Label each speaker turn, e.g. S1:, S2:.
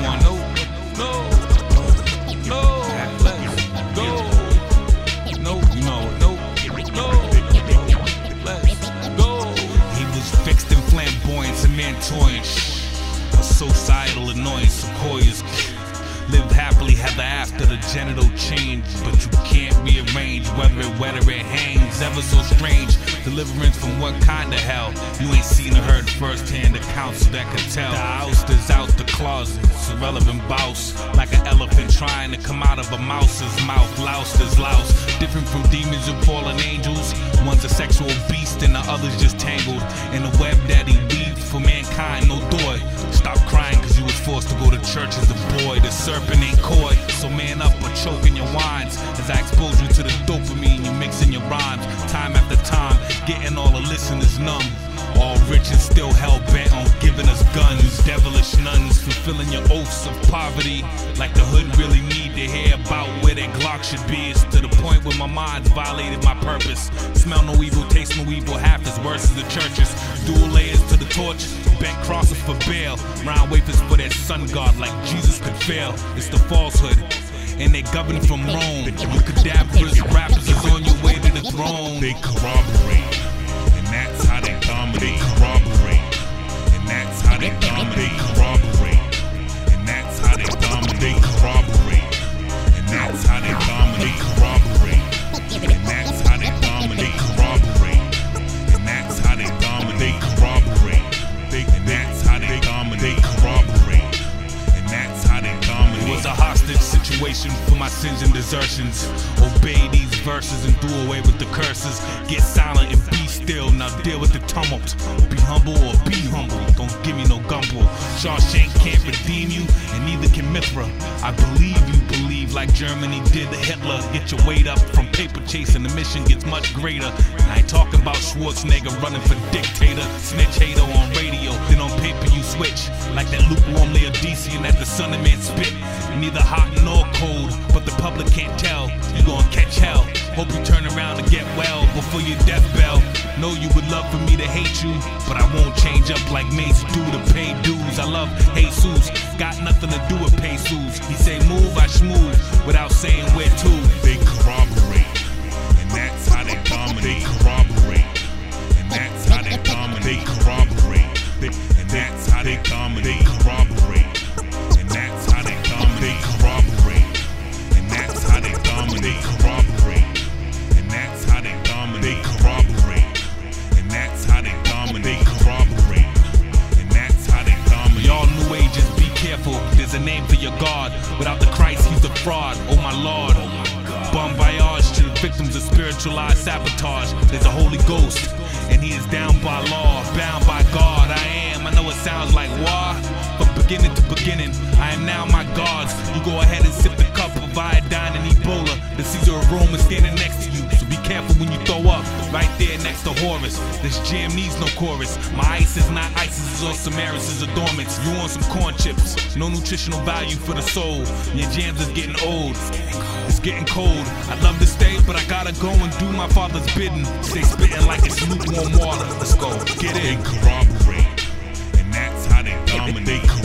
S1: one. No, no, no, let's go. No, no, no, no, let's go. He was fixed in flamboyance and mentoring. A societal annoyance, sequoias. Live happily, ever after the genital change. But you can't rearrange whether it hangs. Ever so strange, deliverance from what kind of hell? You ain't seen or heard firsthand accounts that could tell. The ouster's out the closet, it's irrelevant boss. Like an elephant trying to come out of a mouse's mouth. Loused is louse, different from demons and fallen angels. One's a sexual beast and the other's just tangled in a web that he weaved for mankind. No doy, stop crying cause you was forced to go to church as a boy. The serpent ain't coy, so man up or choke in your wines. As I expose you to the dopamine you mix in your rhymes. Time after time, getting all the listeners numb. All rich and still hell-bent on giving us guns. Devilish nuns fulfilling your oaths of poverty. Like the hood really need to hear about where their Glock should be. It's to the point where my mind's violated my purpose. Smell no evil, taste no evil, half as worse as the churches. Dual layers to the torch, bent crosses for bail. Round wafers for that sun god like Jesus could fail. It's the falsehood, and they govern from Rome. You cadaverous rappers is on your way to the throne.
S2: They corroborate, and that's how they dominate. They corroborate, and that's how they dominate. Corroborate, and that's how they dominate. Corroborate, and that's how they dominate. Corroborate, and that's how they dominate. Corroborate, and that's how they dominate. Corroborate, and that's how they dominate. Corroborate, and that's how they dominate.
S1: It was a hostage situation for my sins and desertions. Obey these verses and do away with the curses. Get silent and be still, now deal with the tumult. Be humble or be humble, don't give me no gumbo. Shawshank can't redeem you, and neither can Mithra. I believe you believe like Germany did to Hitler. Get your weight up from paper chasing, the mission gets much greater. I ain't talking about Schwarzenegger running for dictator. Snitch hater on radio, then on paper you switch. Like that lukewarm Laodicean that the son of man spit. Neither hot nor cold, but the public can't tell. You gon' catch hell. Hope you turn around and get well before your death bell. Know you would love for me to hate you, but I won't change up like Mace do to pay dues. I love Jesus, got nothing to do with pesos. He say move, I schmooze, without saying where to.
S2: They corroborate, and that's how they dominate. Corroborate, and that's how they dominate. Corroborate, and that's how they dominate. Corroborate, and that's how they dominate. Corroborate, and that's how they dominate. Corroborate, and that's how they dominate. Corroborate, and that's how they dominate. Corroborate, and that's how they dominate.
S1: Y'all new ages, be careful. There's a name for your God. Without the Christ, he's a fraud. Oh my Lord. Bon voyage to the victims of spiritualized sabotage. There's a Holy Ghost, and he is down by law, bound by God. I know it sounds like war, but beginning to beginning, I am now my God's. You go ahead and sip the cup of iodine and Ebola. The Caesar of Rome is standing next to you, so be careful when you throw up. Right there next to Horus, this jam needs no chorus. My ice is not ISIS or Samaris' adornments. You want some corn chips, no nutritional value for the soul. Your jams is getting old, it's getting cold. I'd love to stay, but I gotta go and do my father's bidding. Stay spitting like it's lukewarm water. Let's go, get in.
S2: They corroborate, and that's how they dominate.